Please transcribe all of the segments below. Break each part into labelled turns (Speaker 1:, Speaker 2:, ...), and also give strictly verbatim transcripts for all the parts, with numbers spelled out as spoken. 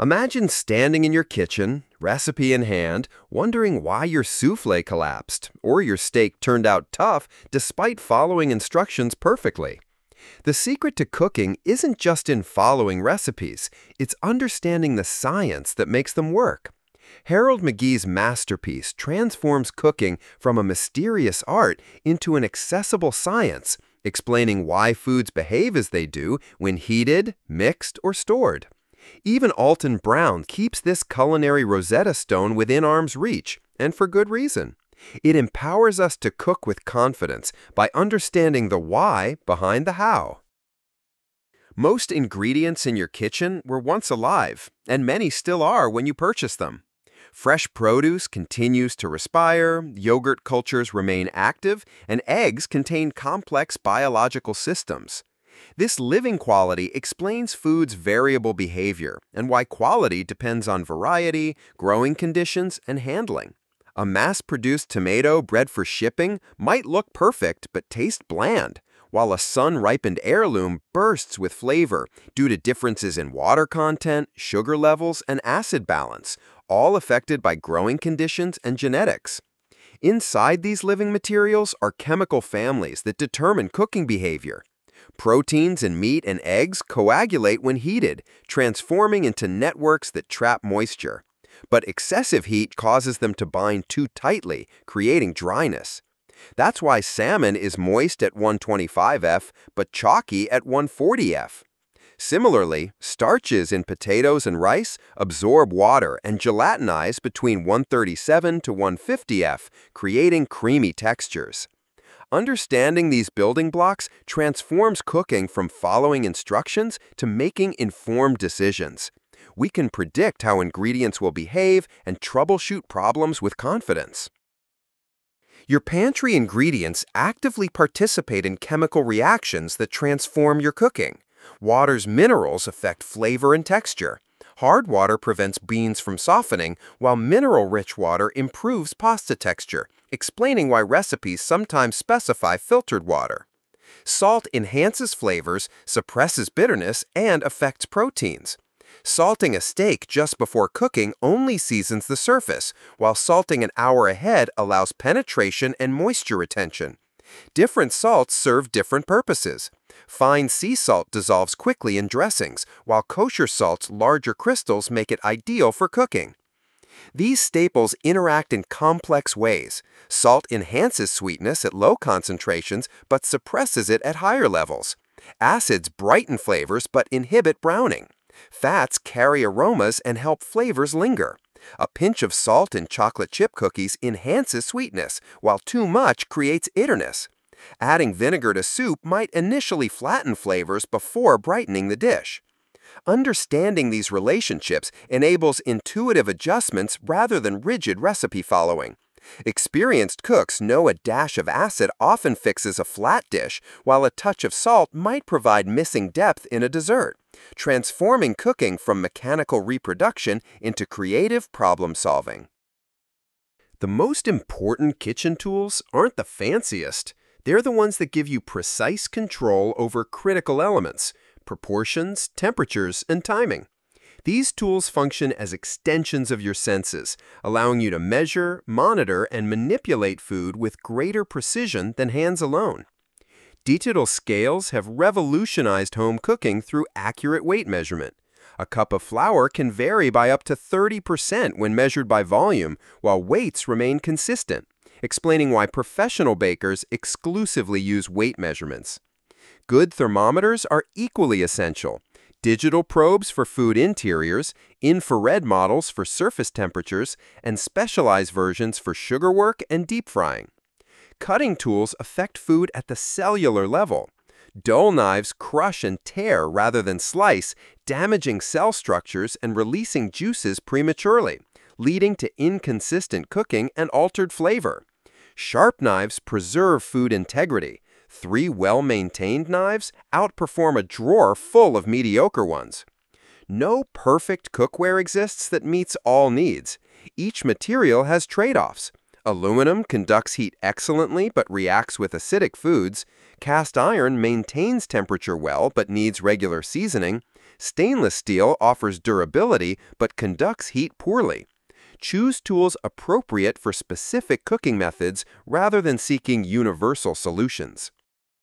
Speaker 1: Imagine standing in your kitchen, recipe in hand, wondering why your souffle collapsed or your steak turned out tough despite following instructions perfectly. The secret to cooking isn't just in following recipes, it's understanding the science that makes them work. Harold McGee's masterpiece transforms cooking from a mysterious art into an accessible science, explaining why foods behave as they do when heated, mixed, or stored. Even Alton Brown keeps this culinary Rosetta Stone within arm's reach, and for good reason. It empowers us to cook with confidence by understanding the why behind the how. Most ingredients in your kitchen were once alive, and many still are when you purchase them. Fresh produce continues to respire, yogurt cultures remain active, and eggs contain complex biological systems. This living quality explains food's variable behavior and why quality depends on variety, growing conditions, and handling. A mass-produced tomato bred for shipping might look perfect but taste bland, while a sun-ripened heirloom bursts with flavor due to differences in water content, sugar levels, and acid balance, all affected by growing conditions and genetics. Inside these living materials are chemical families that determine cooking behavior. Proteins in meat and eggs coagulate when heated, transforming into networks that trap moisture. But excessive heat causes them to bind too tightly, creating dryness. That's why salmon is moist at one twenty-five F, but chalky at one forty F. Similarly, starches in potatoes and rice absorb water and gelatinize between one thirty-seven to one fifty F, creating creamy textures. Understanding these building blocks transforms cooking from following instructions to making informed decisions. We can predict how ingredients will behave and troubleshoot problems with confidence. Your pantry ingredients actively participate in chemical reactions that transform your cooking. Water's minerals affect flavor and texture. Hard water prevents beans from softening, while mineral-rich water improves pasta texture, explaining why recipes sometimes specify filtered water. Salt enhances flavors, suppresses bitterness, and affects proteins. Salting a steak just before cooking only seasons the surface, while salting an hour ahead allows penetration and moisture retention. Different salts serve different purposes. Fine sea salt dissolves quickly in dressings, while kosher salt's larger crystals make it ideal for cooking. These staples interact in complex ways. Salt enhances sweetness at low concentrations but suppresses it at higher levels. Acids brighten flavors but inhibit browning. Fats carry aromas and help flavors linger. A pinch of salt in chocolate chip cookies enhances sweetness, while too much creates bitterness. Adding vinegar to soup might initially flatten flavors before brightening the dish. Understanding these relationships enables intuitive adjustments rather than rigid recipe following. Experienced cooks know a dash of acid often fixes a flat dish, while a touch of salt might provide missing depth in a dessert, transforming cooking from mechanical reproduction into creative problem-solving. The most important kitchen tools aren't the fanciest. They're the ones that give you precise control over critical elements, proportions, temperatures, and timing. These tools function as extensions of your senses, allowing you to measure, monitor, and manipulate food with greater precision than hands alone. Digital scales have revolutionized home cooking through accurate weight measurement. A cup of flour can vary by up to thirty percent when measured by volume, while weights remain consistent, explaining why professional bakers exclusively use weight measurements. Good thermometers are equally essential. Digital probes for food interiors, infrared models for surface temperatures, and specialized versions for sugar work and deep frying. Cutting tools affect food at the cellular level. Dull knives crush and tear rather than slice, damaging cell structures and releasing juices prematurely, leading to inconsistent cooking and altered flavor. Sharp knives preserve food integrity. Three well-maintained knives outperform a drawer full of mediocre ones. No perfect cookware exists that meets all needs. Each material has trade-offs. Aluminum conducts heat excellently but reacts with acidic foods. Cast iron maintains temperature well but needs regular seasoning. Stainless steel offers durability but conducts heat poorly. Choose tools appropriate for specific cooking methods rather than seeking universal solutions.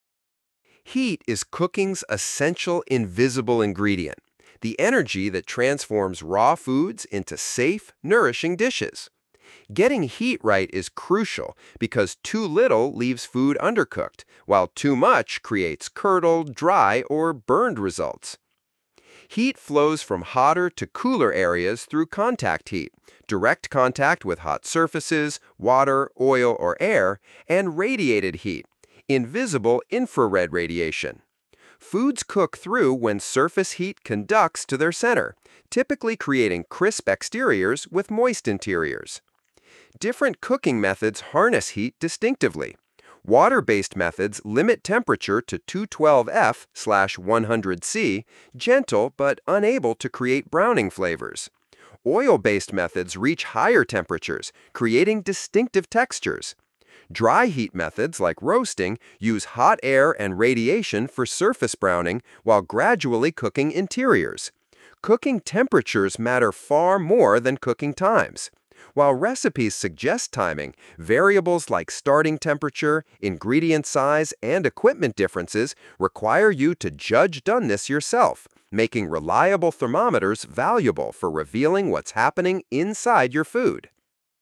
Speaker 1: Heat is cooking's essential invisible ingredient, the energy that transforms raw foods into safe, nourishing dishes. Getting heat right is crucial because too little leaves food undercooked, while too much creates curdled, dry, or burned results. Heat flows from hotter to cooler areas through contact heat, direct contact with hot surfaces, water, oil, or air, and radiated heat, invisible infrared radiation. Foods cook through when surface heat conducts to their center, typically creating crisp exteriors with moist interiors. Different cooking methods harness heat distinctively. Water-based methods limit temperature to two twelve F one hundred C, gentle but unable to create browning flavors. Oil-based methods reach higher temperatures, creating distinctive textures. Dry heat methods like roasting use hot air and radiation for surface browning while gradually cooking interiors. Cooking temperatures matter far more than cooking times. While recipes suggest timing, variables like starting temperature, ingredient size, and equipment differences require you to judge doneness yourself, making reliable thermometers valuable for revealing what's happening inside your food.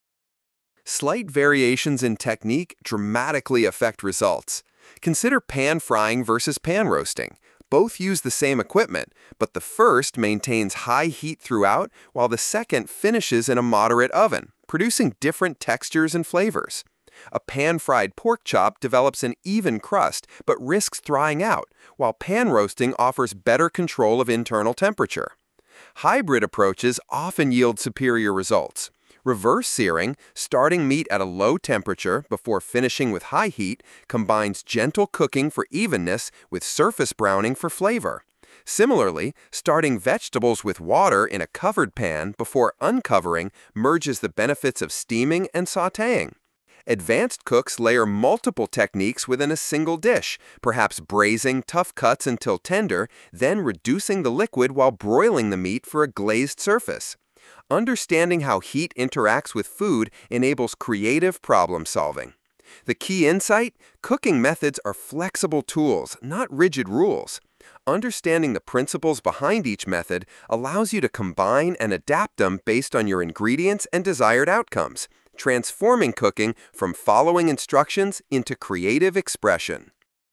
Speaker 1: Slight variations in technique dramatically affect results. Consider pan frying versus pan roasting. Both use the same equipment, but the first maintains high heat throughout, while the second finishes in a moderate oven, producing different textures and flavors. A pan-fried pork chop develops an even crust, but risks thawing out, while pan roasting offers better control of internal temperature. Hybrid approaches often yield superior results. Reverse searing, starting meat at a low temperature before finishing with high heat, combines gentle cooking for evenness with surface browning for flavor. Similarly, starting vegetables with water in a covered pan before uncovering merges the benefits of steaming and sautéing. Advanced cooks layer multiple techniques within a single dish, perhaps braising tough cuts until tender, then reducing the liquid while broiling the meat for a glazed surface. Understanding how heat interacts with food enables creative problem solving. The key insight? Cooking methods are flexible tools, not rigid rules. Understanding the principles behind each method allows you to combine and adapt them based on your ingredients and desired outcomes, transforming cooking from following instructions into creative expression.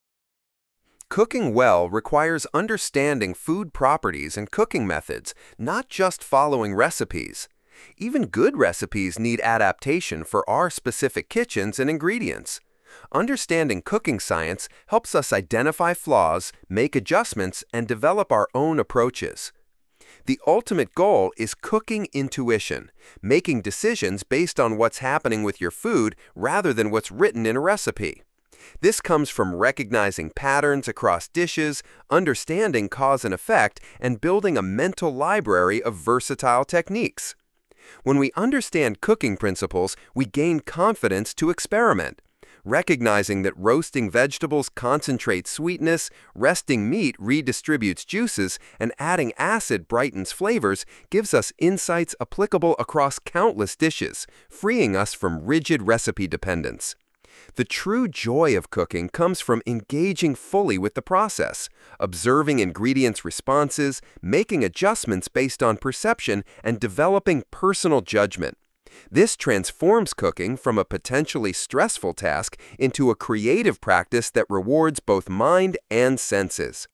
Speaker 1: Cooking well requires understanding food properties and cooking methods, not just following recipes. Even good recipes need adaptation for our specific kitchens and ingredients. Understanding cooking science helps us identify flaws, make adjustments, and develop our own approaches. The ultimate goal is cooking intuition, making decisions based on what's happening with your food rather than what's written in a recipe. This comes from recognizing patterns across dishes, understanding cause and effect, and building a mental library of versatile techniques. When we understand cooking principles, we gain confidence to experiment. Recognizing that roasting vegetables concentrates sweetness, resting meat redistributes juices, and adding acid brightens flavors gives us insights applicable across countless dishes, freeing us from rigid recipe dependence. The true joy of cooking comes from engaging fully with the process, observing ingredients' responses, making adjustments based on perception, and developing personal judgment. This transforms cooking from a potentially stressful task into a creative practice that rewards both mind and senses.